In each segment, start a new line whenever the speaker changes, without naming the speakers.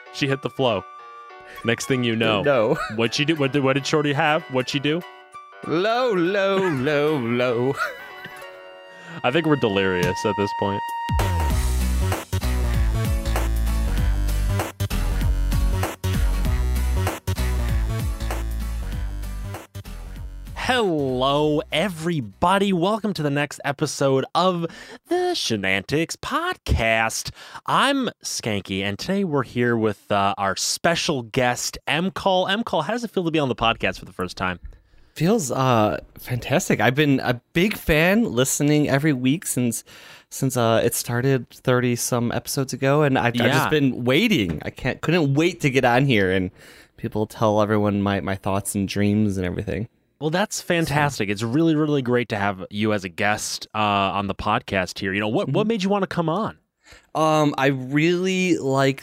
She hit the flow. Next thing you know,
No.
what she do? What did Shorty have? What she do?
Low, low, low, low.
I think we're delirious at this point. Hello, everybody. Welcome to the next episode of the Shenantics Podcast. I'm Skanky, and today we're here with our special guest, M-Call. M-Call, how does it feel to be on the podcast for the first time?
Feels fantastic. I've been a big fan, listening every week since it started 30 some episodes ago, and I've just been waiting. Couldn't wait to get on here and people tell everyone my thoughts and dreams and everything.
Well, that's fantastic. It's really, really great to have you as a guest on the podcast here. You know, what made you want to come on?
I really like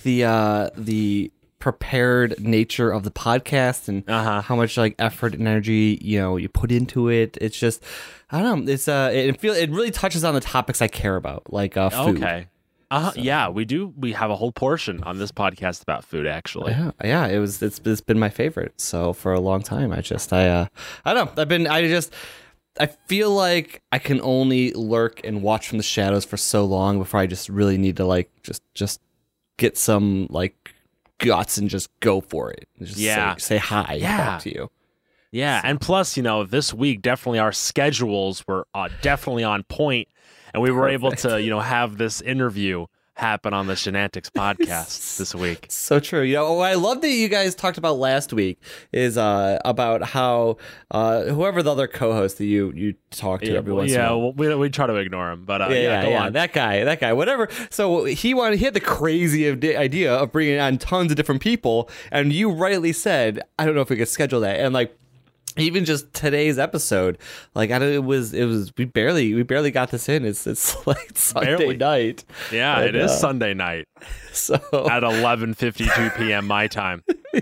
the prepared nature of the podcast and how much like effort and energy you put into it. It's just, I don't know. It's it really touches on the topics I care about, like food.
Okay. Yeah, we do. We have a whole portion on this podcast about food, actually.
Yeah. It's been my favorite. So for a long time, I don't know. I feel like I can only lurk and watch from the shadows for so long before I just really need to like just get some like guts and just go for it. Just say hi. And talk to you.
Yeah, and plus, this week definitely our schedules were definitely on point. And we were able to, have this interview happen on the Shenantics Podcast this week.
So true. What I love that you guys talked about last week is about how whoever the other co-host that you talk to every once in a while.
Yeah, we try to ignore him, but
go on. That guy, whatever. So he had the crazy idea of bringing on tons of different people, and you rightly said, I don't know if we could schedule that, and like. Even just today's episode, like it was we barely got this in. It's like Sunday night.
Yeah, it is Sunday night.
So
at 11:52 p.m. my time.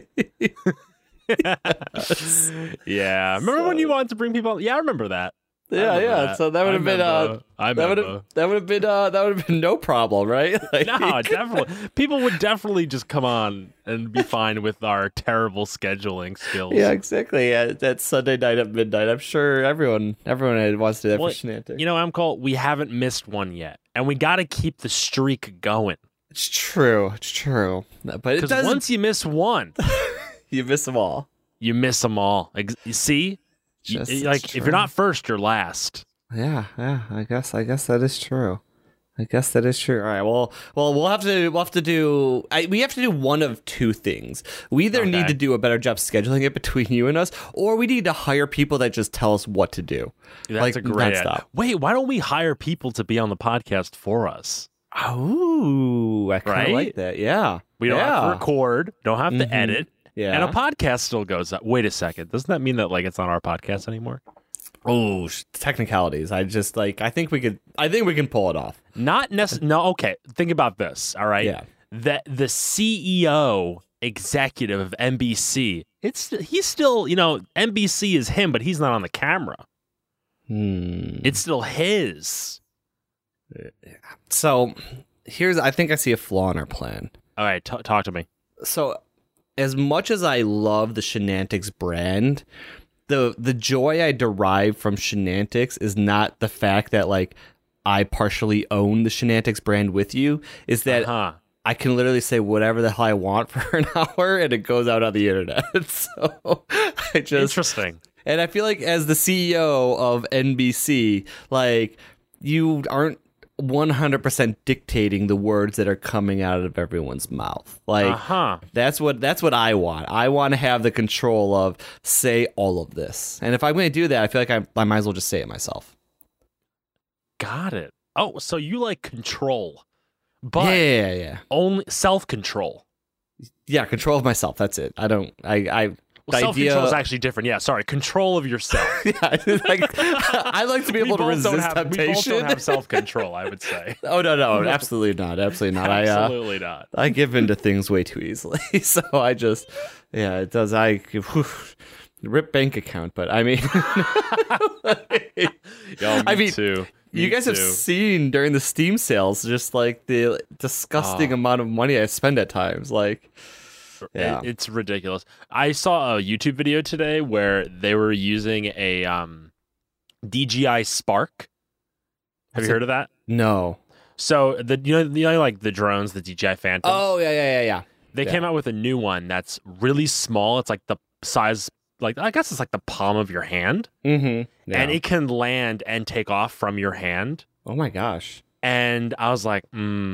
Yes.
Yeah, remember when you wanted to bring people? Yeah, I remember that.
Yeah. So that would have been that would have been no problem, right? Like,
no, definitely. People would definitely just come on and be fine with our terrible scheduling skills.
Yeah, exactly. Yeah, that Sunday night at midnight. I'm sure everyone wants to do that for Shenantics.
M-Call, we haven't missed one yet, and we got to keep the streak going.
It's true. But because
once you miss one,
you miss them all.
You miss them all. You see. If you're not first, you're last.
Yeah. I guess that is true. All right. Well, we'll have to do. We have to do one of two things. We either need to do a better job scheduling it between you and us, or we need to hire people that just tell us what to do.
That's a great idea. Wait, why don't we hire people to be on the podcast for us?
Oh, I kind of like that. Yeah.
We don't have to record. Don't have to edit.
Yeah.
And a podcast still goes up. Wait a second. Doesn't that mean that like it's not our podcast anymore?
Oh, technicalities. I think we can pull it off.
Not necessarily. No, okay. Think about this, all right?
Yeah.
The CEO executive of NBC, he's still, NBC is him, but he's not on the camera. It's still his.
So, I think I see a flaw in our plan.
All right, talk to me.
So, as much as I love the Shenantics brand, the joy I derive from Shenantics is not the fact that like I partially own the Shenantics brand with you. Is that I can literally say whatever the hell I want for an hour and it goes out on the internet. So
Interesting.
And I feel like as the CEO of NBC, like you aren't 100% dictating the words that are coming out of everyone's mouth. Like that's what I want. I want to have the control of say all of this. And if I'm going to do that, I feel like I might as well just say it myself.
Got it. Oh, so you like control. But
yeah.
Only self-control.
Yeah, control of myself. That's it.
Self-control is actually different. Yeah, sorry. Control of yourself.
I like to be able to resist temptation. We both don't
have self-control, I would say.
Oh, no. Absolutely not.
Absolutely not.
I give into things way too easily. So it does. Rip bank account, but I mean...
Yo, me too.
You guys have seen during the Steam sales just like the disgusting amount of money I spend at times. Like, yeah,
it's ridiculous. I saw a YouTube video today where they were using a DJI Spark. Have you heard of that?
No.
So you know like the drones, the DJI Phantom.
Oh yeah.
They came out with a new one that's really small. It's like the size, like I guess it's like the palm of your hand,
and
it can land and take off from your hand.
Oh my gosh!
And I was like,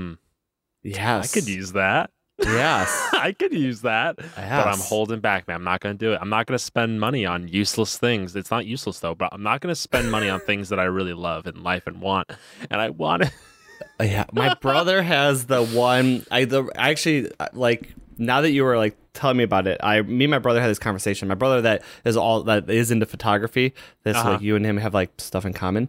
yes,
I could use that.
Yes,
I could use that.
Yes.
But I'm holding back, man. I'm not going to do it. I'm not going to spend money on useless things. It's not useless though, but I'm not going to spend money on things that I really love in life and want. And I want it.
Yeah, my brother has the one. Actually, like, now that you were like telling me about it, me and my brother had this conversation. My brother that is into photography. That's like you and him have like stuff in common.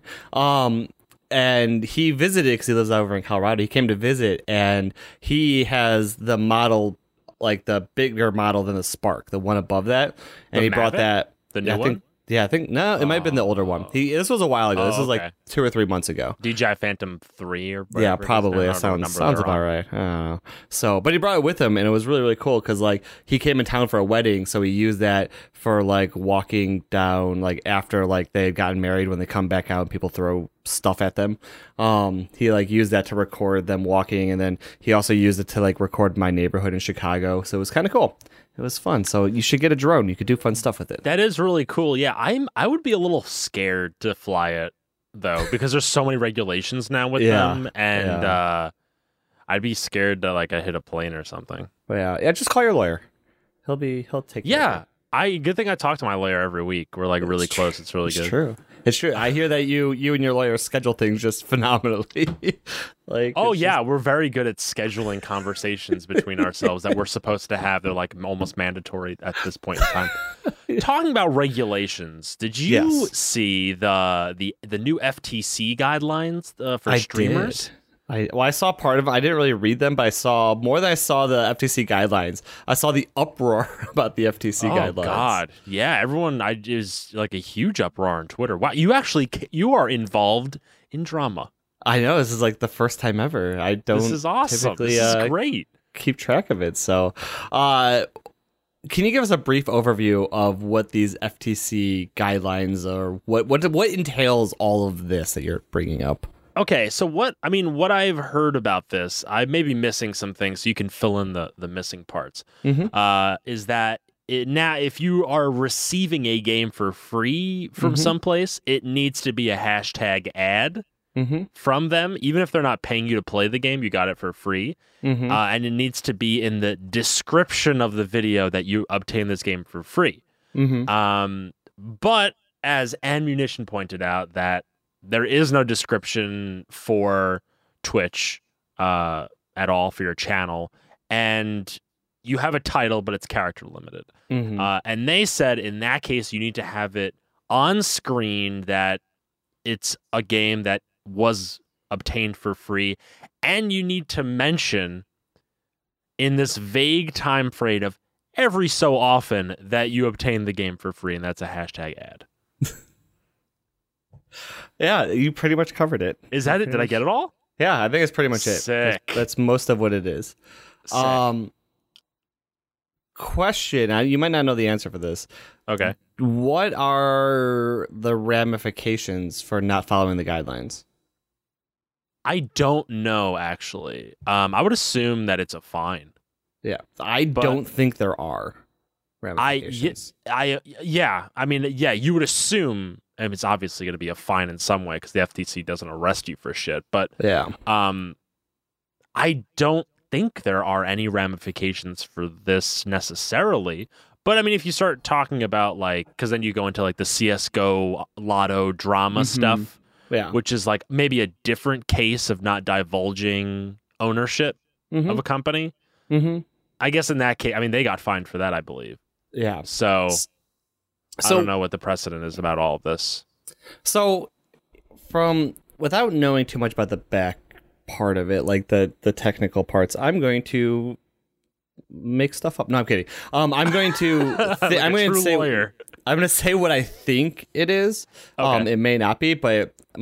And he visited because he lives over in Colorado. He came to visit, and he has the model, like the bigger model than the Spark, the one above that. And he brought that.
The new one?
I think no, it might have been the older one. This was a while ago. This was like 2 or 3 months ago.
DJI Phantom 3 or whatever.
Yeah, probably. That sounds about right. I don't know. So, but he brought it with him, and it was really, really cool because like he came in town for a wedding, so he used that for like walking down, like after like they had gotten married, when they come back out and people throw stuff at them. He like used that to record them walking, and then he also used it to like record my neighborhood in Chicago. So it was kind of cool. It was fun. So you should get a drone. You could do fun stuff with it.
That is really cool. Yeah, I would be a little scared to fly it though, because there's so many regulations now with them, and I'd be scared to like I hit a plane or something.
But yeah, just call your lawyer. He'll take care of it.
Good thing I talk to my lawyer every week. We're like really close. It's really good.
It's true. I hear that you and your lawyer schedule things just phenomenally. Like,
we're very good at scheduling conversations between ourselves that we're supposed to have. They're like almost mandatory at this point in time. Talking about regulations, did you see the new FTC guidelines for streamers?
I saw part of it. I didn't really read them, but I saw more than I saw the FTC guidelines. I saw the uproar about the FTC guidelines. Oh
God, yeah, everyone is like a huge uproar on Twitter. Wow, you are involved in drama.
I know, this is like the first time ever. I don't.
This is awesome. This is great.
Keep track of it. So, can you give us a brief overview of what these FTC guidelines are? What entails all of this that you're bringing up?
Okay, so what I've heard about this, I may be missing some things, so you can fill in the missing parts. Is that now if you are receiving a game for free from someplace, it needs to be a hashtag ad from them, even if they're not paying you to play the game. You got it for free, and it needs to be in the description of the video that you obtain this game for free. But as Ammunition pointed out, that there is no description for Twitch at all for your channel, and you have a title, but it's character limited. And they said in that case, you need to have it on screen that it's a game that was obtained for free, and you need to mention in this vague time frame of every so often that you obtain the game for free, and that's a hashtag ad.
Yeah, you pretty much covered it.
Is that it? Did I get it all?
Yeah, I think it's pretty much it.
Sick.
That's most of what it is.
Sick.
Question, you might not know the answer for this.
Okay.
What are the ramifications for not following the guidelines?
I don't know, actually. I would assume that it's a fine.
Yeah, I don't think there are ramifications.
You would assume. And it's obviously going to be a fine in some way because the FTC doesn't arrest you for shit. But I don't think there are any ramifications for this necessarily. But I mean, if you start talking about like, because then you go into like the CS:GO lotto drama stuff, which is like maybe a different case of not divulging ownership of a company. I guess in that case, I mean, they got fined for that, I believe. Yeah. So I don't know what the precedent is about all of this.
So, without knowing too much about the back part of it, like the technical parts, I'm going to make stuff up. No, I'm kidding. I'm going to I'm going to say what I think it is. Okay. It may not be, but my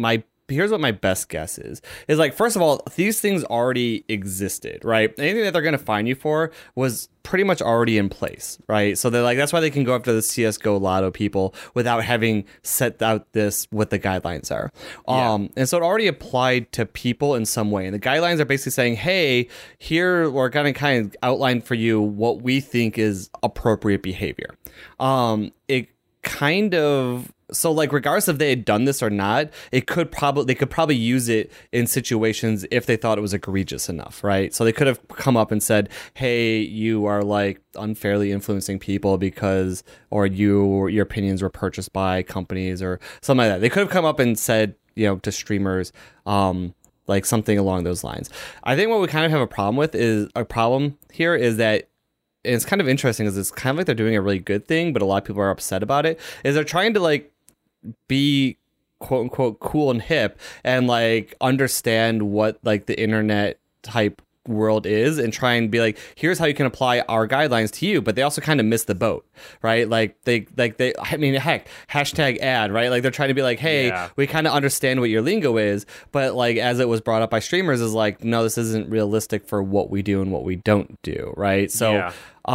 here's what my best guess is like, first of all, these things already existed, right? Anything that they're going to fine you for was pretty much already in place, right? So they're like, that's why they can go after the CSGO Lotto people without having set out what the guidelines are. And so it already applied to people in some way. And the guidelines are basically saying, hey, here we're going to kind of outline for you what we think is appropriate behavior. It kind of, so like, regardless if they had done this or not, they could probably use it in situations if they thought it was egregious enough, right? So they could have come up and said, hey, you are like unfairly influencing people because, or your opinions were purchased by companies or something like that. They could have come up and said, to streamers, like something along those lines. I think what we kind of have a problem here is that, and it's kind of interesting, is it's kind of like they're doing a really good thing, but a lot of people are upset about it, is they're trying to like be quote unquote cool and hip and like understand what like the internet type world is and try and be like, here's how you can apply our guidelines to you. But they also kind of miss the boat, right? Like they I mean, heck, hashtag ad, right? Like they're trying to be like, hey, we kind of understand what your lingo is, but like as it was brought up by streamers is like, no, this isn't realistic for what we do and what we don't do, right? So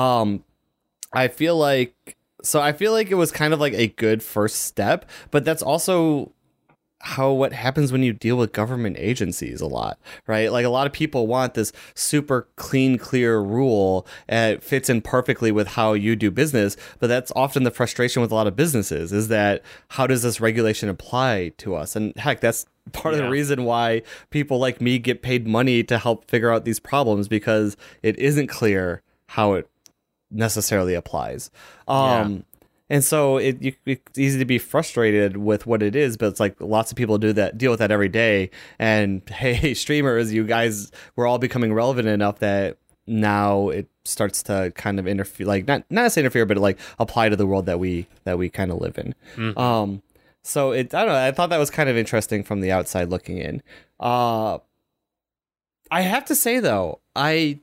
I feel like it was kind of like a good first step, but that's also what happens when you deal with government agencies a lot, right? Like a lot of people want this super clean, clear rule, and it fits in perfectly with how you do business. But that's often the frustration with a lot of businesses, is that how does this regulation apply to us? And heck, that's part of the reason why people like me get paid money to help figure out these problems, because it isn't clear how it necessarily applies. And so it's easy to be frustrated with what it is, but it's like lots of people deal with that every day. And hey, streamers, you guys, we're all becoming relevant enough that now it starts to kind of interfere, like not necessarily interfere, but like apply to the world that we kind of live in. Mm-hmm. So I don't know. I thought that was kind of interesting from the outside looking in. I have to say though, I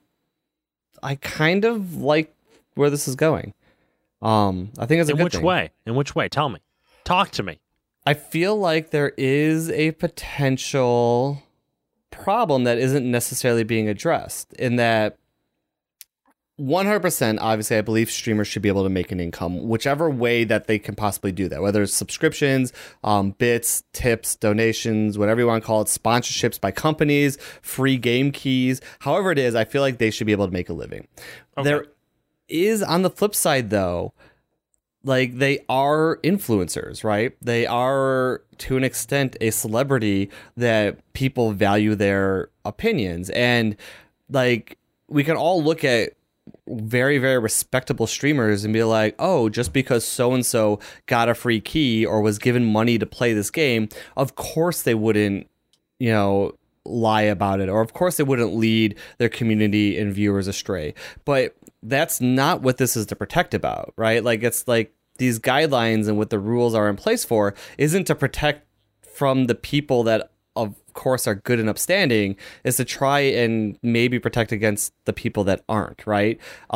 kind of like where this is going. I think it's a good thing.
In which way? Tell me. Talk to me.
I feel like there is a potential problem that isn't necessarily being addressed, in that 100%, obviously, I believe streamers should be able to make an income, whichever way that they can possibly do that, whether it's subscriptions, bits, tips, donations, whatever you want to call it, sponsorships by companies, free game keys, however it is, I feel like they should be able to make a living. Okay. There is, on the flip side though, like they are influencers, right? They are to an extent a celebrity that people value their opinions, and like we can all look at very, very respectable streamers and be like, oh, just because so and so got a free key or was given money to play this game, of course they wouldn't, lie about it, or of course they wouldn't lead their community and viewers astray. But that's not what this is to protect about, right? Like it's like these guidelines and what the rules are in place for isn't to protect from the people that of course are good and upstanding, is to try and maybe protect against the people that aren't, right?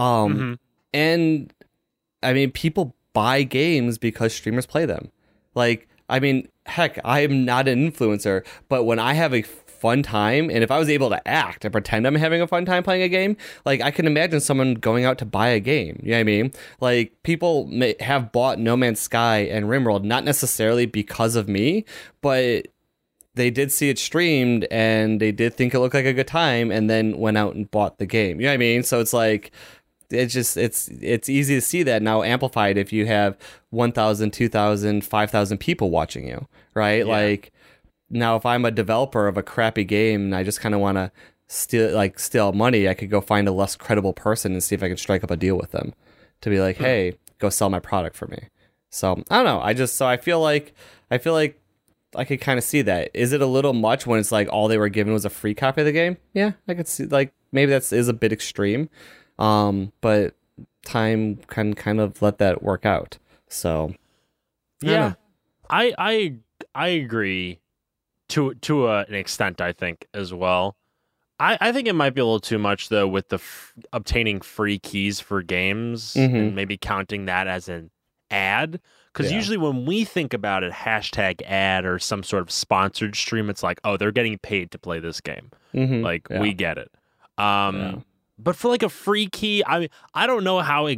And I mean, people buy games because streamers play them. Like, I mean, heck, I am not an influencer, but when I have a fun time, and if I was able to act and pretend I'm having a fun time playing a game, like I can imagine someone going out to buy a game. You know what I mean? Like people may have bought No Man's Sky and RimWorld not necessarily because of me, but they did see it streamed and they did think it looked like a good time, and then went out and bought the game. You know what I mean? So it's like, it's easy to see that now amplified if you have 1,000, 2,000, 5,000 people watching you, right? Yeah. Like now if I'm a developer of a crappy game and I just kind of want to steal money, I could go find a less credible person and see if I can strike up a deal with them to be like, hey, go sell my product for me. So I don't know. I feel like I could kind of see that. Is it a little much when it's like all they were given was a free copy of the game? Yeah, I could see, like maybe that is a bit extreme. But time can kind of let that work out. So
yeah, I agree to an extent, I think, as well. I think it might be a little too much though with the obtaining free keys for games, and maybe counting that as an ad. Because usually when we think about it, hashtag ad or some sort of sponsored stream, it's like, oh, they're getting paid to play this game. Like, we get it. But for like a free key, I mean, I don't know how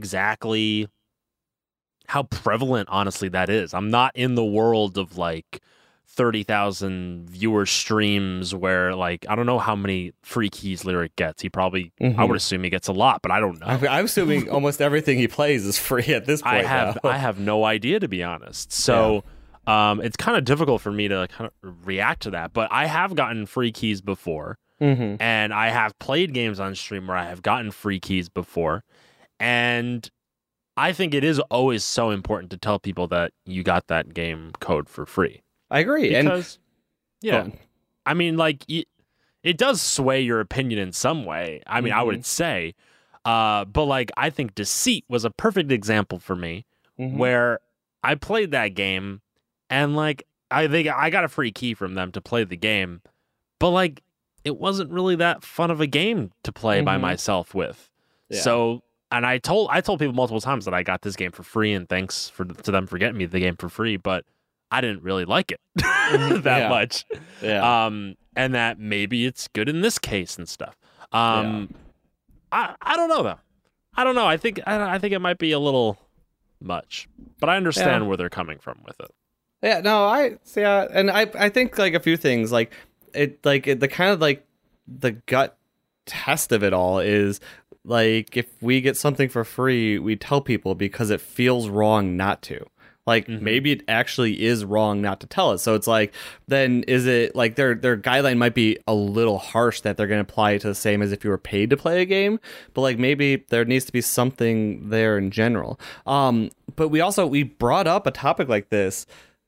prevalent, honestly, that is. I'm not in the world of like 30,000 viewer streams where, like, I don't know how many free keys Lyric gets. He probably, I would assume he gets a lot, but I don't know.
I'm assuming almost everything he plays is free at this point.
I have no idea, to be honest. So it's kind of difficult for me to kind of react to that. But I have gotten free keys before, and I have played games on stream where I have gotten free keys before, and I think it is always so important to tell people that you got that game code for free.
I agree.
Because, I mean, like, it does sway your opinion in some way. I mean, I would say, but like, I think Deceit was a perfect example for me where I played that game and like, I think I got a free key from them to play the game, but like, it wasn't really that fun of a game to play by myself with. Yeah. So, and I told people multiple times that I got this game for free and thanks to them for getting me the game for free, but I didn't really like it that much. Yeah. And that maybe it's good in this case and stuff. I don't know though. I don't know. I think it might be a little much, but I understand where they're coming from with it.
Yeah, no, and I think like a few things like the kind of like the gut test of it all is like if we get something for free, we tell people because it feels wrong not to. Like, maybe it actually is wrong not to tell it. So it's like, then is it like their guideline might be a little harsh that they're going to apply it to the same as if you were paid to play a game. But like maybe there needs to be something there in general. But we brought up a topic like this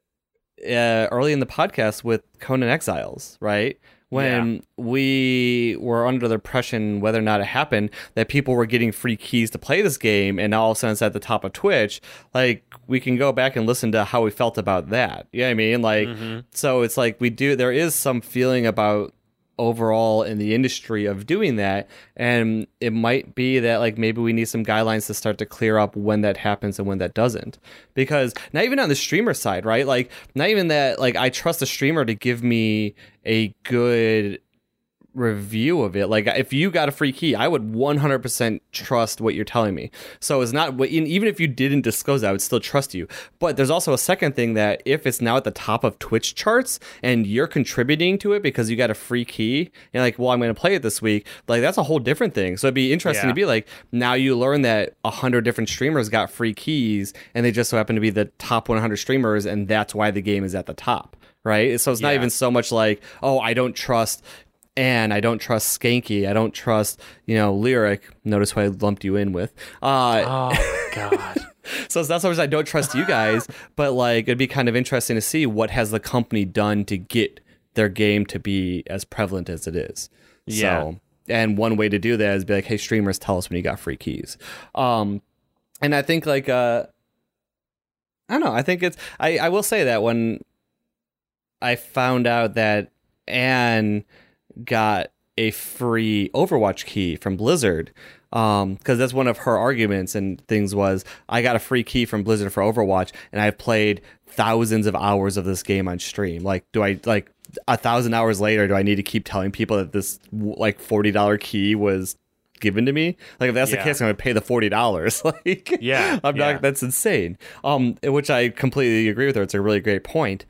early in the podcast with Conan Exiles, right? When we were under the impression, whether or not it happened, that people were getting free keys to play this game, and all of a sudden it's at the top of Twitch, like, we can go back and listen to how we felt about that. You know what I mean? Like, so it's like there is some feeling about overall in the industry of doing that, and it might be that like maybe we need some guidelines to start to clear up when that happens and when that doesn't, because not even on the streamer side, right? Like not even that, like I trust a streamer to give me a good review of it. Like if you got a free key, I would 100% trust what you're telling me. So it's not, even if you didn't disclose that, I would still trust you. But there's also a second thing, that if it's now at the top of Twitch charts and you're contributing to it because you got a free key and like, well, I'm going to play it this week, like that's a whole different thing. So it'd be interesting to be like, now you learn that 100 different streamers got free keys and they just so happen to be the top 100 streamers, and that's why the game is at the top, right? So it's not even so much like, oh, I don't trust and I don't trust Skanky. I don't trust, Lyric. Notice who I lumped you in with.
Oh, God.
So it's not so much I don't trust you guys, but like it'd be kind of interesting to see what has the company done to get their game to be as prevalent as it is. Yeah. So, and one way to do that is be like, hey, streamers, tell us when you got free keys. And I think like, I don't know. I think I will say that when I found out that Anne got a free Overwatch key from Blizzard, because that's one of her arguments and things was, I got a free key from Blizzard for Overwatch and I've played thousands of hours of this game on stream. Like, do I, like 1,000 hours later, do I need to keep telling people that this like $40 key was given to me? Like if that's the case, I'm gonna pay the $40. Like, I'm not. That's insane. Which I completely agree with her. It's a really great point.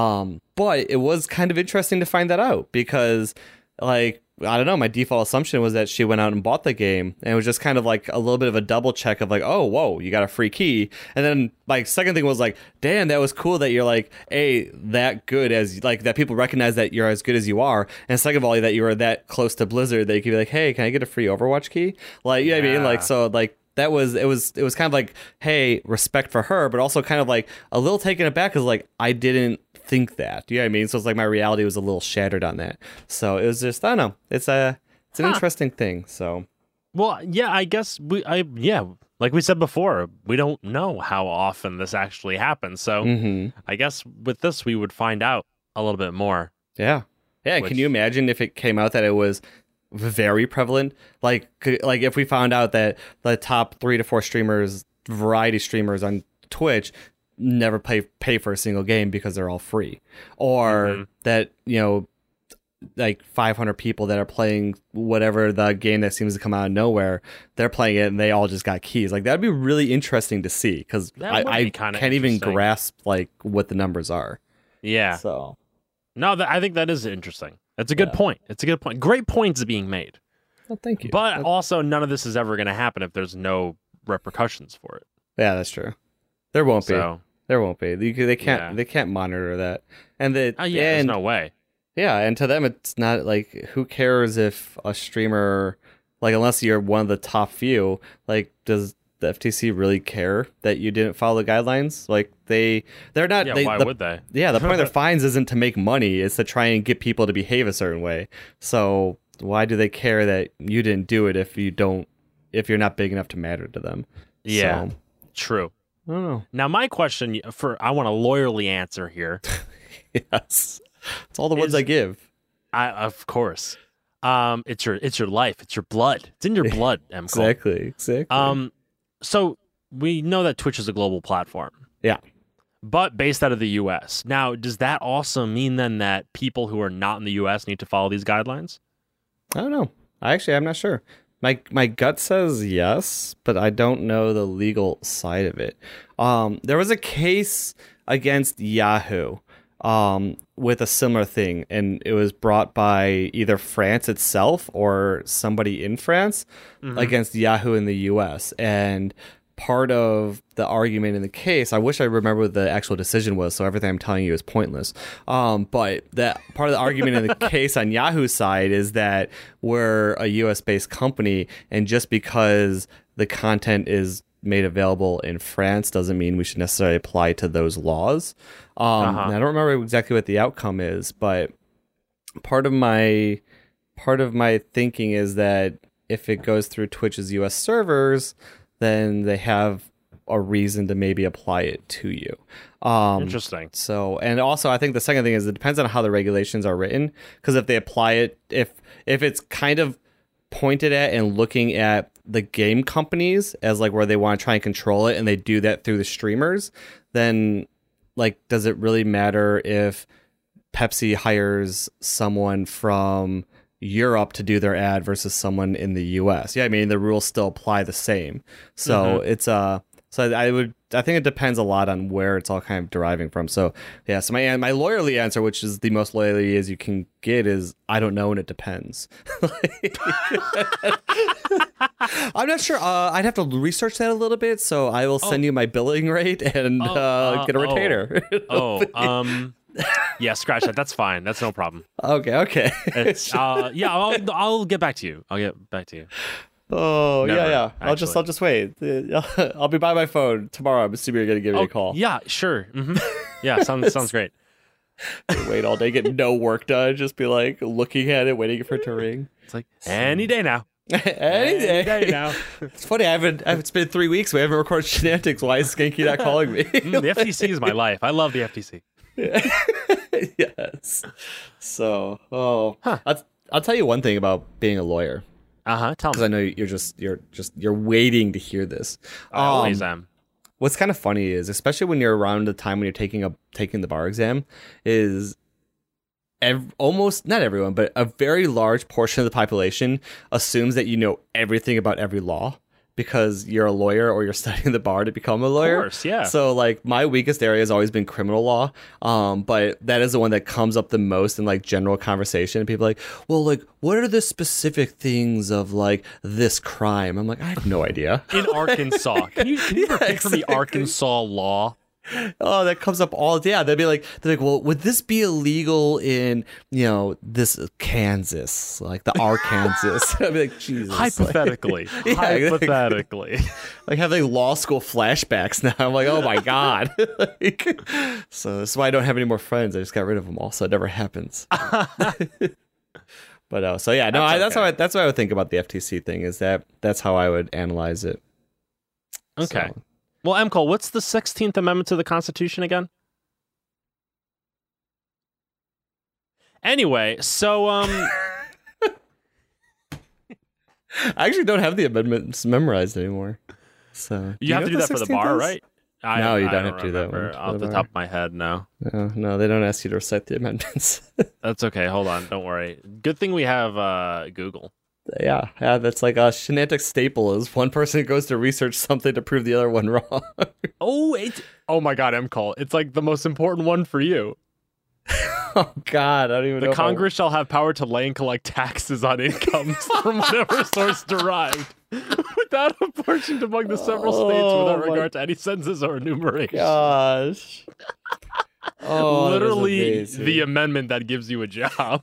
But it was kind of interesting to find that out because, like, I don't know, my default assumption was that she went out and bought the game, and it was just kind of like a little bit of a double check of like, oh, whoa, you got a free key. And then like second thing was like, damn, that was cool that you're like, that good as like that people recognize that you're as good as you are, and second of all, that you were that close to Blizzard that you could be like, hey, can I get a free Overwatch key? Like, you know what I mean? Like, so like that was it was kind of like, hey, respect for her, but also kind of like a little taken aback because like I didn't think that, you know what I mean? So it's like my reality was a little shattered on that. So it was just, I don't know, it's an interesting thing. So
well, yeah, I guess like we said before, we don't know how often this actually happens. So I guess with this we would find out a little bit more.
Yeah. Can you imagine if it came out that it was very prevalent? Like if we found out that the top 3 to 4 streamers, variety streamers on Twitch never pay for a single game because they're all free, or that like 500 people that are playing whatever the game that seems to come out of nowhere, they're playing it and they all just got keys. Like that'd be really interesting to see, because I can't even grasp like what the numbers are.
Yeah.
So
no, I think that is interesting. That's a good point. It's a good point. Great points being made.
Well, thank you.
But also, none of this is ever going to happen if there's no repercussions for it.
Yeah, that's true. There won't be. There won't be. They can't.
Yeah.
They can't monitor that. And
there's no way.
Yeah, and to them, it's not like, who cares if a streamer, like, unless you're one of the top few, like, does the FTC really care that you didn't follow the guidelines? Like, they're not.
Yeah, why would they?
Yeah, the point of their fines isn't to make money; it's to try and get people to behave a certain way. So why do they care that you didn't do it if you're not big enough to matter to them?
Yeah, so, true.
I don't know.
Now, my question I want a lawyerly answer here.
Yes. It's all the ones I give.
Of course. It's your life. It's your blood. It's in your blood, M-Cole.
Exactly.
So we know that Twitch is a global platform.
Yeah.
But based out of the U.S. Now, does that also mean then that people who are not in the U.S. need to follow these guidelines?
I don't know. I'm not sure. My gut says yes, but I don't know the legal side of it. There was a case against Yahoo with a similar thing, and it was brought by either France itself or somebody in France against Yahoo in the US. And part of the argument in the case, I wish I remember what the actual decision was, so everything I'm telling you is pointless. But that part of the argument in the case on Yahoo's side is that we're a US based company, and just because the content is made available in France doesn't mean we should necessarily apply to those laws. And I don't remember exactly what the outcome is, but part of my thinking is that if it goes through Twitch's US servers, then they have a reason to maybe apply it to you.
Interesting.
So, and also I think the second thing is it depends on how the regulations are written, because if they apply it, if it's kind of pointed at and looking at the game companies as like where they want to try and control it, and they do that through the streamers, then like, does it really matter if Pepsi hires someone from Europe to do their ad versus someone in the US? Yeah, I mean, the rules still apply the same. So it's so I think it depends a lot on where it's all kind of deriving from. So yeah, so my lawyerly answer, which is the most lawyerly as you can get, is I don't know and it depends. I'm not sure. I'd have to research that a little bit, so I will send you my billing rate and get a retainer.
Yeah, scratch that. That's fine. That's no problem.
Okay.
It's, yeah, I'll get back to you.
Oh,
Never,
yeah.
actually.
I'll just wait. I'll be by my phone tomorrow. I'm assuming you're going to give me a call.
Yeah, sure. Yeah, sounds great.
Wait all day, get no work done. Just be like looking at it, waiting for it to ring.
It's like any day now.
Any day now. It's funny. It's been 3 weeks. We haven't recorded Shenantics. Why is Skanky not calling me?
The FTC is my life. I love the FTC.
Yes. So, I'll tell you one thing about being a lawyer.
Tell me.
Because I know you're waiting to hear this.
I always am.
What's kind of funny is, especially when you're around the time when you're taking the bar exam, is almost not everyone, but a very large portion of the population assumes that you know everything about every law because you're a lawyer or you're studying the bar to become a lawyer.
Of course, yeah.
So like my weakest area has always been criminal law, but that is the one that comes up the most in like general conversation. And people are like, well, like what are the specific things of like this crime? I'm like, I have no idea.
In Arkansas, can you repeat for me Arkansas law?
Oh, that comes up all day. Yeah, they're like, well, would this be illegal in, this Kansas, like the Arkansas? I'd be like, Jesus.
Hypothetically. Hypothetically.
Like having law school flashbacks now. I'm like, oh my God. So that's why I don't have any more friends. I just got rid of them all, so it never happens. But so yeah, no, that's what I would think about the FTC thing, is that's how I would analyze it.
Okay.
So.
Well, M. Cole, what's the 16th Amendment to the Constitution again? Anyway, so
I actually don't have the amendments memorized anymore. So
you have to do that for the bar,
is?
right?
No, you don't have to do that
remember
one.
off the top of my head. No,
No, they don't ask you to recite the amendments.
that's okay. Hold on, don't worry. Good thing we have Google.
Yeah, that's like a Shenantic staple is one person goes to research something to prove the other one wrong.
Oh my God, MCall. It's like the most important one for you.
Oh God, I don't even know.
The Congress shall have power to lay and collect taxes on incomes from whatever source derived, without apportioned among the several states, without regard to any census or enumeration.
Gosh. Oh,
literally the amendment that gives you a job.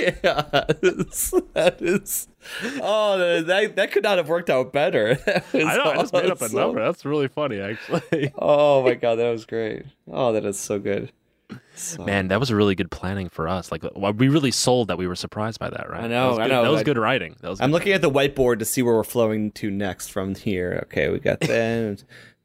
Yes, that is. Oh, that could not have worked out better.
I know. I just made up a number. That's really funny, actually.
Oh my God, that was great. Oh, that is so good.
Man, that was really good planning for us. Like, we really sold that. We were surprised by that, right?
I know.
That was good writing.
I'm looking at the whiteboard to see where we're flowing to next from here. Okay, we got that.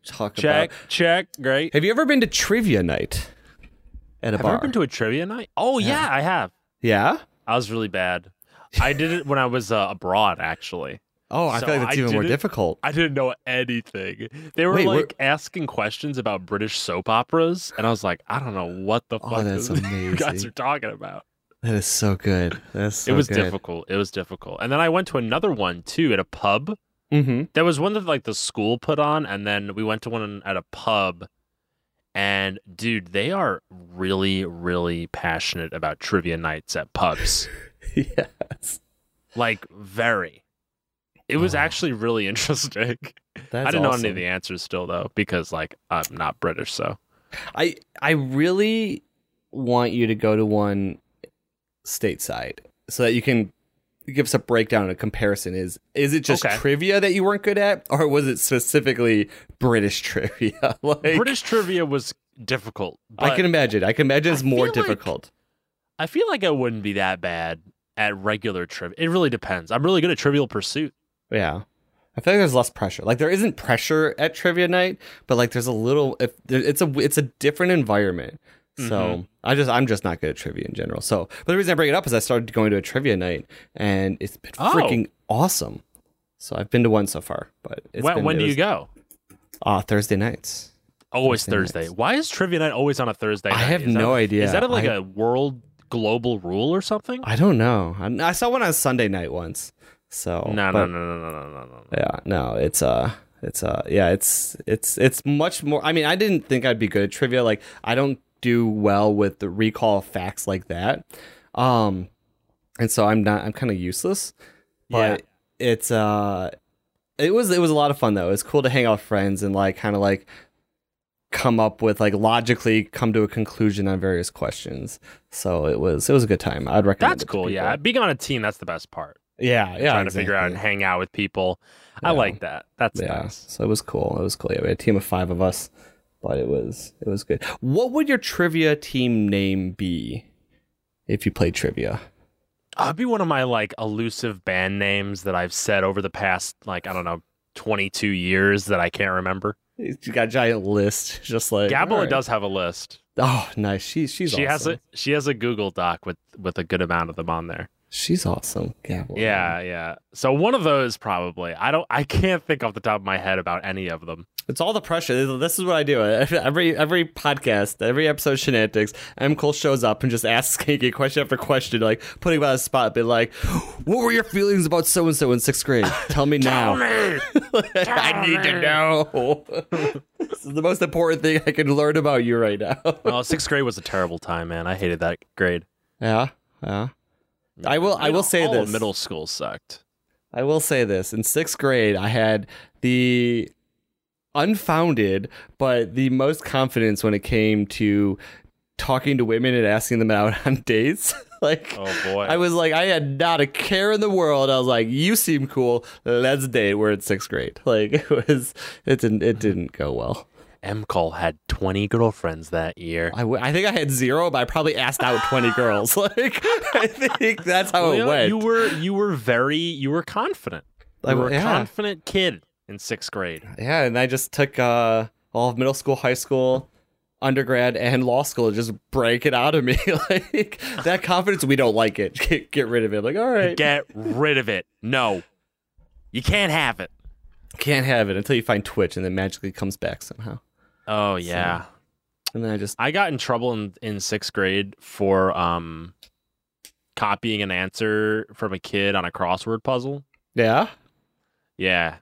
Check. Great.
Have you ever been to trivia night at a bar?
Have you ever been to a trivia night? Oh, yeah, I have.
Yeah?
I was really bad. I did it when I was abroad, actually.
Oh, I feel like that's even more difficult.
I didn't know anything. They were asking questions about British soap operas, and I was like, I don't know what the fuck you guys are talking about.
That is so good.
It was difficult. It was difficult. And then I went to another one too at a pub.
Mm-hmm.
There was one that like the school put on, and then we went to one at a pub. And dude, they are really, really passionate about trivia nights at pubs.
Yes.
Like very. It was actually really interesting. I didn't know any of the answers still though, because like I'm not British, so
I really want you to go to one stateside so that you can give us a breakdown and a comparison. Is it just trivia that you weren't good at, or was it specifically British trivia?
British trivia was difficult.
I can imagine. It's more difficult.
I feel like I wouldn't be that bad at regular trivia. It really depends. I'm really good at Trivial Pursuit.
Yeah. I feel like there's less pressure. Like there isn't pressure at trivia night, but like there's a little. It's a different environment. So I'm just not good at trivia in general. So, but the reason I bring it up is I started going to a trivia night, and it's been freaking awesome. So I've been to one so far, but
when do you go?
Thursday nights.
Always Thursday. Why is trivia night always on a Thursday night?
I have no idea.
Is that like a world global rule or something?
I don't know. I saw one on Sunday night once. So
no.
Yeah, no, it's much more. I mean, I didn't think I'd be good at trivia. Like, I don't do well with the recall of facts like that. And so I'm kind of useless. But it was a lot of fun though. It was cool to hang out with friends and like kind of like come up with like logically come to a conclusion on various questions. So it was a good time. I'd recommend.
That's cool. Yeah, being on a team, that's the best part.
Yeah,
trying to figure out and hang out with people. I like that. That's nice.
So it was cool. Yeah, we had a team of 5 of us, but it was good. What would your trivia team name be if you played trivia?
It'd be one of my like elusive band names that I've said over the past like 22 years that I can't remember.
You got a giant list, just like
Gabola does have a list.
Oh, nice. She awesome.
She has a Google Doc with a good amount of them on there.
She's awesome. Gabola.
Yeah. So one of those probably. I can't think off the top of my head about any of them.
It's all the pressure. This is what I do. Every podcast, every episode of Shenantics, M. Cole shows up and just asks Skanky question after question, like putting him on the spot, but like, what were your feelings about so and so in 6th grade? Tell me now. I need to know. This is the most important thing I can learn about you right now.
Oh, 6th grade was a terrible time, man. I hated that grade.
Yeah. I will say this.
Middle school sucked.
I will say this. In 6th grade, I had the unfounded, but the most confidence when it came to talking to women and asking them out on dates. Like,
oh boy.
I was like, I had not a care in the world. I was like, you seem cool. Let's date. We're in 6th grade. Like, it didn't go well.
M-Cole had 20 girlfriends that year.
I think I had 0, but I probably asked out 20 girls. Like, I think that's how it went.
You were confident. You were a confident kid in 6th grade.
Yeah, and I just took all of middle school, high school, undergrad, and law school to just break it out of me. Like, that confidence, we don't like it. Get rid of it. Like, all right.
Get rid of it. No. You can't have it.
Can't have it until you find Twitch, and then magically comes back somehow.
Oh
So,
yeah.
and then I just
I got in trouble in 6th grade for copying an answer from a kid on a crossword puzzle.
yeah,
Yeah.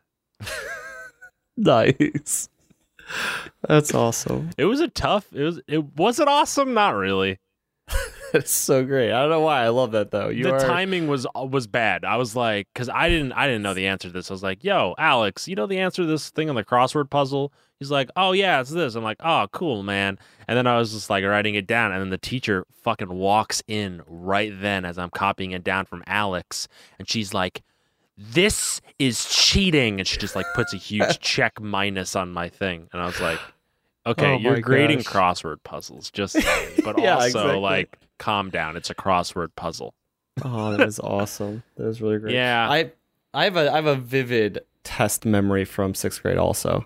nice. That's awesome.
It was it wasn't awesome, not really.
That's so great. I don't know why I love that though.
The timing was bad. I was like, because I didn't know the answer to this. I was like, yo, Alex, you know the answer to this thing on the crossword puzzle? He's like, oh yeah, it's this. I'm like, oh cool, man. And then I was just like writing it down, and then the teacher fucking walks in right then as I'm copying it down from Alex, and she's like, this is cheating, and she just like puts a huge check minus on my thing, and I was like, okay,
Oh
you're
my
grading
gosh.
crossword puzzles, just saying, but
Yeah,
also
exactly.
like, calm down. It's a crossword puzzle.
Oh, that is awesome. That is really great.
Yeah.
I have a vivid test memory from 6th grade also.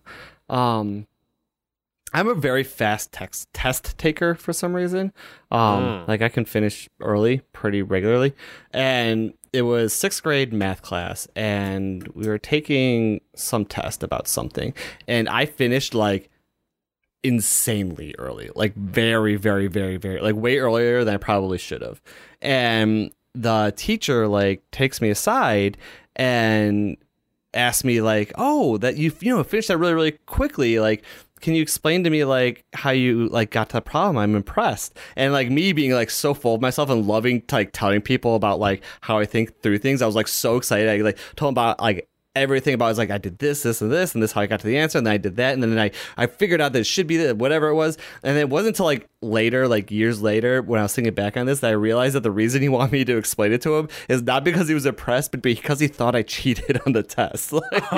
I'm a very fast test taker for some reason. Like I can finish early pretty regularly. And it was 6th grade math class, and we were taking some test about something, and I finished like insanely early, like very, very, very, very, like way earlier than I probably should have. And the teacher like takes me aside and asks me like, "Oh, that you finished that really, really quickly. Like, can you explain to me like how you like got to the problem? I'm impressed." And like me being like so full of myself and loving to, like telling people about like how I think through things, I was like so excited. I like told him about like everything about it. I was like, I did this, this, and this, and this is how I got to the answer, and then I did that, and then I figured out that it should be that whatever it was. And it wasn't until like later, like years later, when I was thinking back on this, that I realized that the reason he wanted me to explain it to him is not because he was impressed, but because he thought I cheated on the test.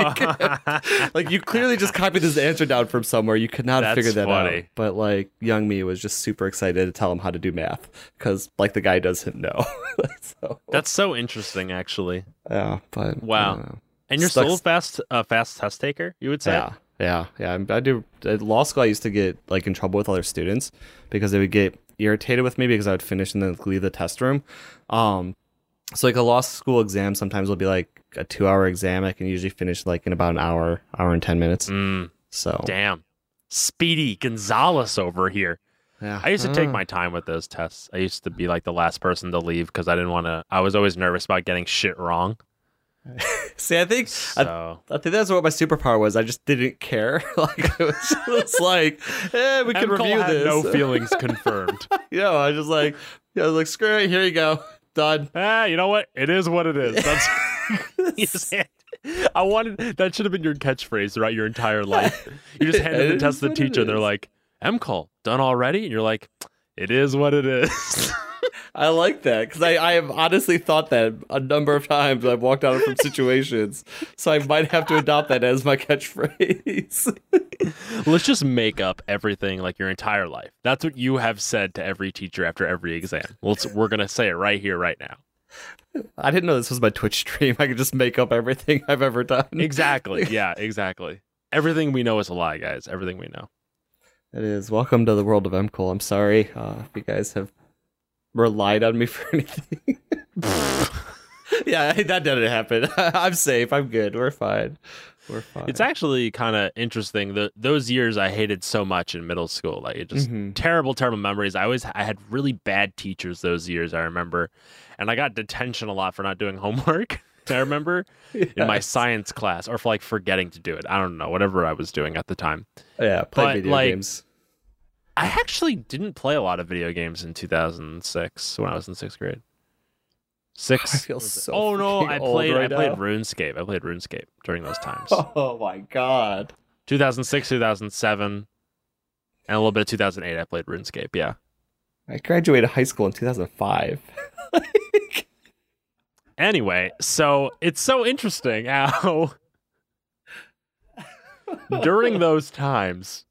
Like you clearly just copied this answer down from somewhere. You could not have
That's
figured that
funny.
out. But like young me was just super excited to tell him how to do math because like the guy doesn't know. So,
That's so interesting, actually.
yeah, but
Wow. And you're
Stuck-
still a fast test taker, you would say?
Yeah. I do. At law school, I used to get like in trouble with other students because they would get irritated with me because I would finish and then leave the test room. So like a law school exam sometimes will be like a 2-hour exam. I can usually finish like in about an hour and 10 minutes. So
Damn. Speedy Gonzalez over here.
yeah,
I used to take my time with those tests. I used to be like the last person to leave because I didn't want to. I was always nervous about getting shit wrong.
See, I think
So
I think that's what my superpower was. I just didn't care. Like I was just like, we can
Emcole
review
had
this.
no feelings confirmed.
I was just like, screw it. Here you go, done.
You know what? It is what it is. That's you just I wanted that should have been your catchphrase throughout your entire life. You just handed the test to the teacher, and they're like, "Emcole, done already?" And you're like, "It is what it is."
I like that because I have honestly thought that a number of times. I've walked out from situations, so I might have to adopt that as my catchphrase.
Let's just make up everything like your entire life. That's what you have said to every teacher after every exam. We're gonna say it right here, right now.
I didn't know this was my Twitch stream. I could just make up everything I've ever done.
Exactly. Yeah, exactly. Everything we know is a lie, guys. Everything we know.
It is. Welcome to the world of Emcole. I'm sorry if you guys have relied on me for anything. Yeah, that didn't happen. I'm safe. I'm good. We're fine.
It's actually kind of interesting. Those years I hated so much in middle school. Like it just terrible memories. I had really bad teachers those years, I remember. And I got detention a lot for not doing homework. I remember in my science class, or for like forgetting to do it. I don't know, whatever I was doing at the time.
Yeah, play video games.
I actually didn't play a lot of video games in 2006 when I was in 6th grade.
I feel so.
Oh no, I played
now.
RuneScape. I played RuneScape during those times.
Oh my god.
2006, 2007, and a little bit of 2008. I played RuneScape. Yeah.
I graduated high school in 2005.
Anyway, so it's so interesting how during those times,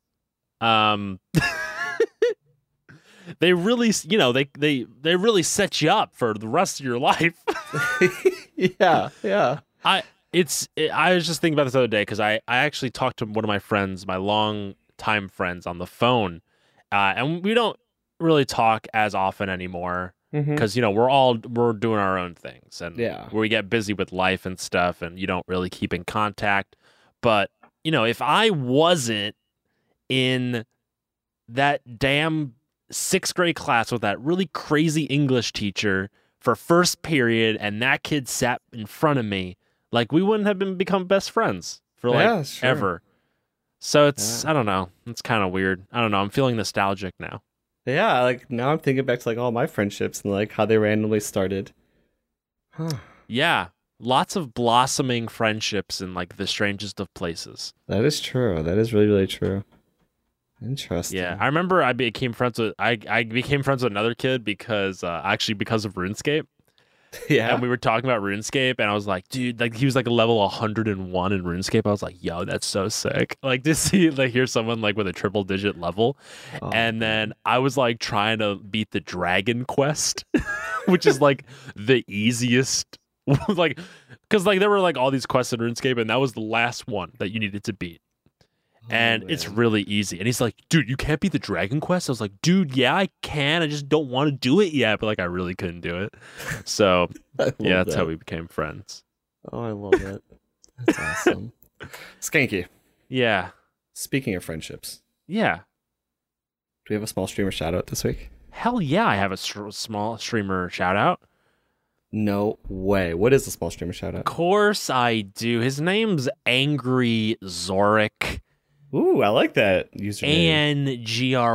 they really, they really set you up for the rest of your life.
Yeah.
I was just thinking about this the other day because I actually talked to one of my friends, my long time friends, on the phone, and we don't really talk as often anymore because we're doing our own things, and we get busy with life and stuff, and you don't really keep in contact. But if I wasn't in that damn 6th grade class with that really crazy English teacher for first period, and that kid sat in front of me, like we wouldn't have become best friends for like ever. So it's, I don't know. It's kind of weird. I don't know. I'm feeling nostalgic now.
Yeah, like now I'm thinking back to like all my friendships and like how they randomly started. Huh.
Yeah. Lots of blossoming friendships in like the strangest of places.
That is true. That is really, really true. Interesting.
Yeah, I remember I became friends with another kid because because of RuneScape.
Yeah.
And we were talking about RuneScape, and I was like, dude, like he was like a level 101 in RuneScape. I was like, yo, that's so sick. Like to see hear someone like with a triple digit level. And then I was like trying to beat the Dragon Quest, which is like the easiest like because like there were like all these quests in RuneScape, and that was the last one that you needed to beat. And it's really easy. And he's like, dude, you can't beat the Dragon Quest? I was like, dude, yeah, I can. I just don't want to do it yet. But like, I really couldn't do it. So, yeah, that's how we became friends.
Oh, I love that. That's awesome. Skanky.
Yeah.
Speaking of friendships.
Yeah.
Do we have a small streamer shout out this week?
Hell yeah, I have a small streamer shout out.
No way. What is the small streamer shout out?
Of course I do. His name's Angry Zorik.
Ooh, I like that username.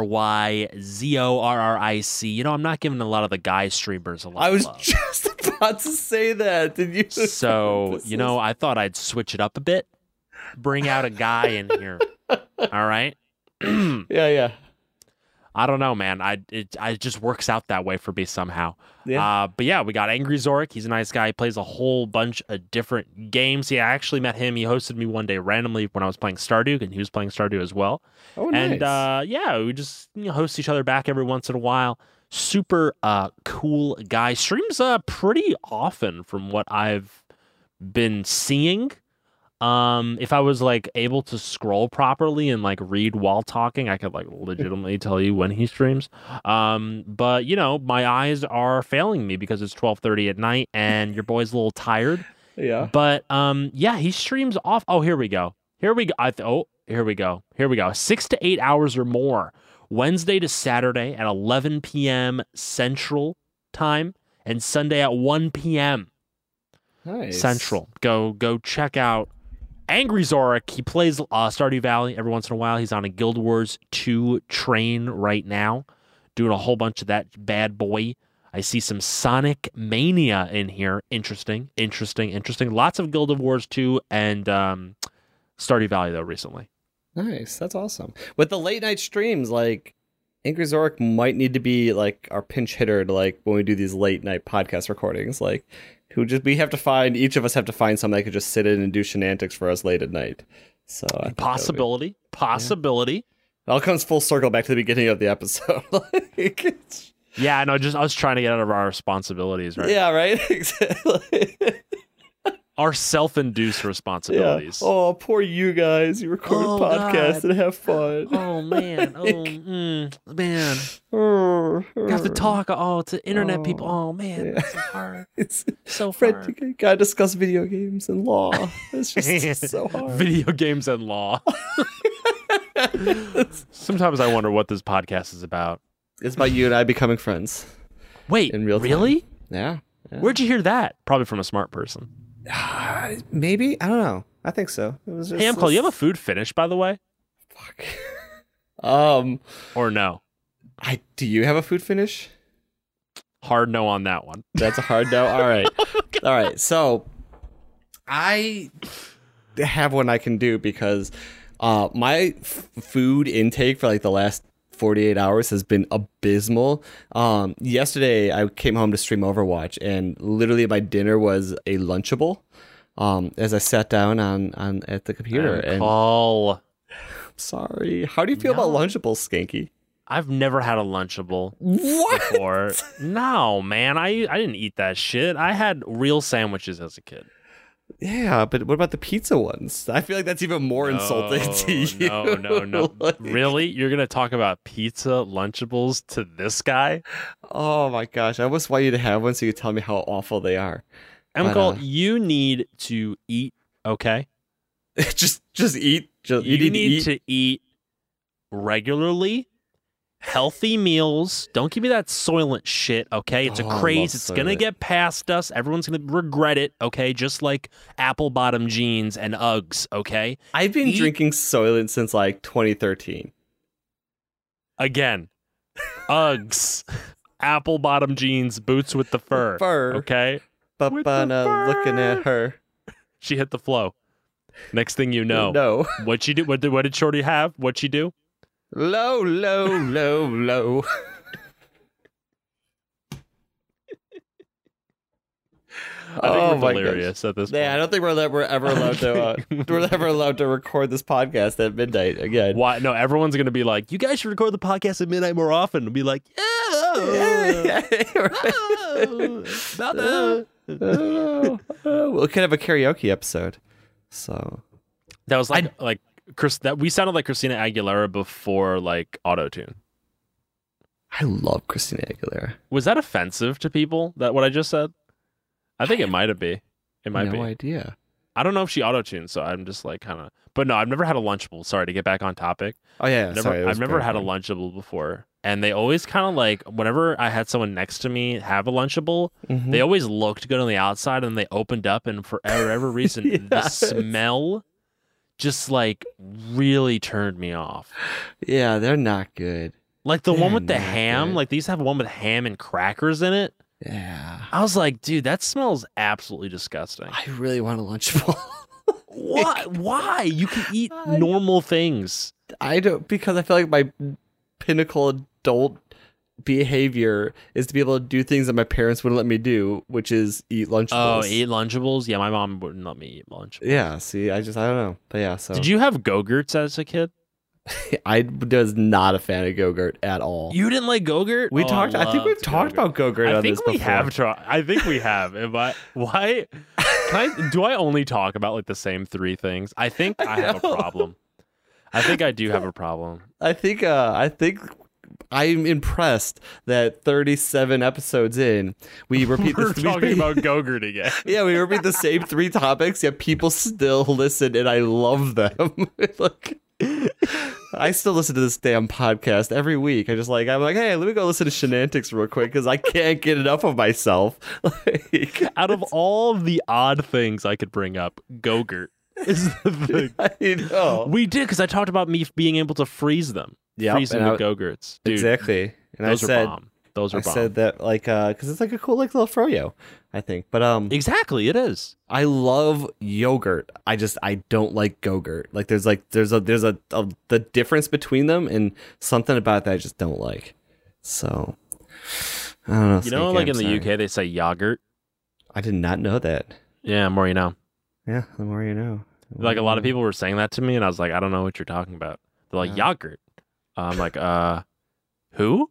ANGRYZORRIC. You know, I'm not giving a lot of the guy streamers a lot
I was
of love.
just about to say that. Did you?
So, you know, I thought I'd switch it up a bit. Bring out a guy in here. All right?
Yeah.
I don't know, man. It just works out that way for me somehow.
Yeah.
But yeah, we got Angry Zorik. He's a nice guy. He plays a whole bunch of different games. Yeah, I actually met him. He hosted me one day randomly when I was playing Stardew, and he was playing Stardew as well.
Oh, nice.
And yeah, we just host each other back every once in a while. Super cool guy. Streams pretty often from what I've been seeing. If I was like able to scroll properly and like read while talking, I could like legitimately tell you when he streams. But you know, my eyes are failing me because it's 12:30 at night and your boy's a little tired.
Yeah.
But yeah, he streams off. Oh, here we go. Here we go. Here we go. 6 to 8 hours or more, Wednesday to Saturday at 11 p.m. Central Time and Sunday at 1 p.m.
Nice.
Central. Go check out Angry Zorik. He plays Stardew Valley every once in a while. He's on a Guild Wars 2 train right now, doing a whole bunch of that bad boy. I see some Sonic Mania in here. Interesting. Lots of Guild Wars 2 and Stardew Valley, though, recently.
Nice. That's awesome. With the late night streams, like, Angry Zorik might need to be, like, our pinch hitter to, like, when we do these late night podcast recordings, like, each of us have to find someone that could just sit in and do shenanigans for us late at night. So
Possibility.
It all comes full circle back to the beginning of the episode.
Yeah, no, I was trying to get out of our responsibilities, right?
Yeah, right? Exactly.
Our self-induced responsibilities.
Yeah. Oh, poor you guys. You record a podcast and have fun.
Oh, man. Man. You have to talk to internet people. Oh, man.
Yeah.
It's so hard.
It's
so hard.
Gotta discuss video games and law. It's just so hard.
Video games and law. Sometimes I wonder what this podcast is about.
It's about you and I becoming friends.
Wait,
in real time.
Really?
Yeah.
Where'd you hear that? Probably from a smart person.
Maybe? I don't know. I think so. It was just,
hey, Amcol, you have a food finish, by the way?
Fuck.
Or no?
Do you have a food finish?
Hard no on that one.
That's a hard no? All right. All right. So, I have one I can do because my food intake for like the last 48 hours has been abysmal. Yesterday I came home to stream Overwatch and literally my dinner was a Lunchable. As I sat down on at the computer
I'm
sorry. How do you feel about Lunchables, Skanky?
I've never had a Lunchable
What?
before. No, man, I didn't eat that shit. I had real sandwiches as a kid.
Yeah, but what about the pizza ones? I feel like that's even more insulting to you.
No. Like, really? You're going to talk about pizza Lunchables to this guy?
Oh my gosh. I almost want you to have one so you could tell me how awful they are.
Amcol, you need to eat, okay?
just eat.
You need to eat regularly. Healthy meals. Don't give me that Soylent shit, okay? It's a craze. It's going to get past us. Everyone's going to regret it, okay? Just like apple bottom jeans and Uggs, okay?
I've been drinking Soylent since like 2013.
Again, Uggs, apple bottom jeans, boots with the fur, okay?
Babana looking at her.
She hit the flow. Next thing you know.
No.
What'd she do? What did Shorty have? What'd she do?
Low, low, low, low.
I think we're delirious at this point.
Yeah, I don't think we're ever allowed to record this podcast at midnight again.
Why? No, everyone's gonna be like, "You guys should record the podcast at midnight more often." And be like, "Yeah,
we could have a karaoke episode." So
that was like Chris. That we sounded like Christina Aguilera before like auto-tune.
I love Christina Aguilera.
Was that offensive to people? That what I just said? I think it might be. It might be.
No idea.
I don't know if she auto-tuned, so I'm just like kind of. But no, I've never had a Lunchable. Sorry to get back on topic.
Oh yeah,
I've never had a Lunchable before, and they always kind of like whenever I had someone next to me have a Lunchable, they always looked good on the outside, and they opened up, and for whatever reason, the smell just like really turned me off.
Yeah, they're not good.
Like the one with the ham, like they used to have one with ham and crackers in it.
Yeah.
I was like, dude, that smells absolutely disgusting.
I really want a Lunchable.
What? Why? You can eat normal things.
I don't, because I feel like my pinnacle adult behavior is to be able to do things that my parents wouldn't let me do, which is eat Lunchables.
Oh, eat Lunchables? Yeah, my mom wouldn't let me eat Lunchables.
Yeah, see, I don't know. But yeah, so.
Did you have Go-Gurts as a kid?
I was not a fan of Go-Gurt at all.
You didn't like Go-Gurt?
I think we've talked about Go-Gurt on this before.
I think we have. Why? Do I only talk about like the same three things? I think I have a problem. I think I do have a problem.
I think I'm impressed that 37 episodes in, we repeat
We're talking about Go-Gurt again.
Yeah, we repeat the same three topics, yet people still listen, and I love them. Like, I still listen to this damn podcast every week. I'm like, hey, let me go listen to Shenantics real quick because I can't get enough of myself. Like,
out of all the odd things I could bring up, Go-Gurt is the thing.
I know.
We did, because I talked about me being able to freeze them.
Yep,
freezing the Go-Gurts. Dude,
exactly. And
those are bomb. Those are bomb.
I said that like because it's like a cool like little froyo, I think. But
exactly, it is.
I love yogurt. I don't like Go-Gurt. Like there's the difference between them, and something about that I just don't like. So I don't know.
You know, like in the UK they say yogurt.
I did not know that.
Yeah, the more you know.
Yeah, the more you know.
Like a lot of people were saying that to me, and I was like, I don't know what you're talking about. They're like yogurt. I'm like, who?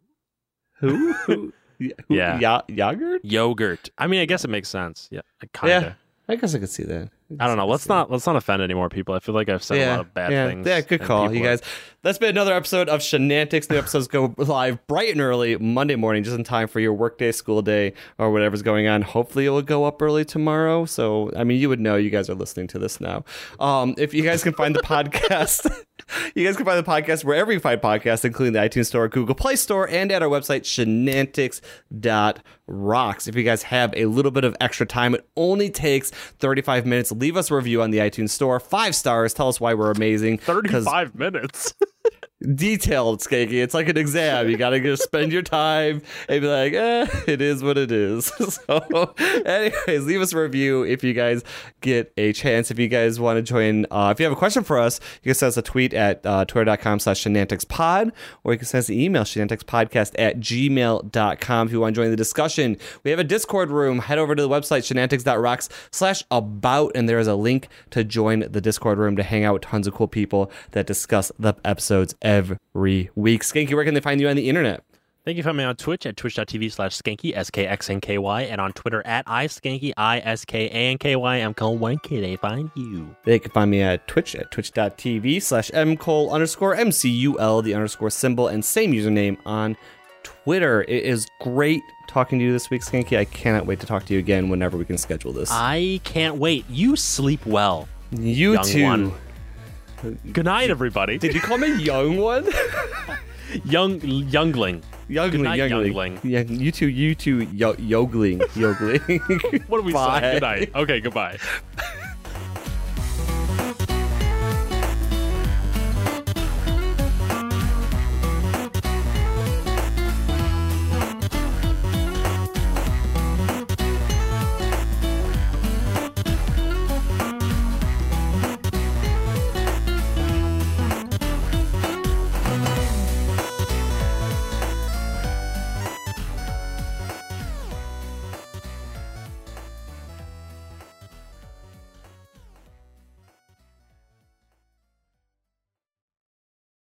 Who?
Yeah.
Yogurt?
Yogurt. I mean, I guess it makes sense. Yeah, kind of.
Yeah, I guess I could see that.
I don't know. Let's not offend any more people. I feel like I've said a lot of bad things.
Yeah, good call, you guys. That's been another episode of Shenantics. New episodes go live bright and early Monday morning, just in time for your workday, school day, or whatever's going on. Hopefully, it will go up early tomorrow. So, I mean, you would know. You guys are listening to this now. If you guys can find the podcast. You guys can find the podcast wherever you find podcasts, including the iTunes Store, Google Play Store, and at our website, shenantics.rocks. If you guys have a little bit of extra time, it only takes 35 minutes. Leave us a review on the iTunes Store. 5 stars. Tell us why we're amazing.
35 minutes.
Detailed, Skanky. It's like an exam. You gotta just spend your time and be like, it is what it is. So, anyways, leave us a review if you guys get a chance. If you guys want to join, if you have a question for us, you can send us a tweet at twitter.com/shenanticspod, or you can send us an email, shenanticspodcast@gmail.com. If you want to join the discussion, we have a Discord room. Head over to the website, shenantics.rocks/about, and there is a link to join the Discord room to hang out with tons of cool people that discuss the episodes every week. Skanky, where can they find you on the internet?
Thank you for me on Twitch at twitch.tv/skanky, SKXNKY, and on Twitter at iSkanky, ISKANKY. I'm Cole Wanky. They find you.
They can find me at Twitch at twitch.tv/mcole_MCUL, the underscore symbol, and same username on Twitter. It is great talking to you this week, Skanky. I cannot wait to talk to you again whenever we can schedule this.
I can't wait. You sleep well.
You
young
too.
One. Good night, everybody.
Did you call me young one?
Youngling. Good night, youngling.
Yeah, you two, yogling.
What do we say?
Bye.
Good night. Okay, goodbye.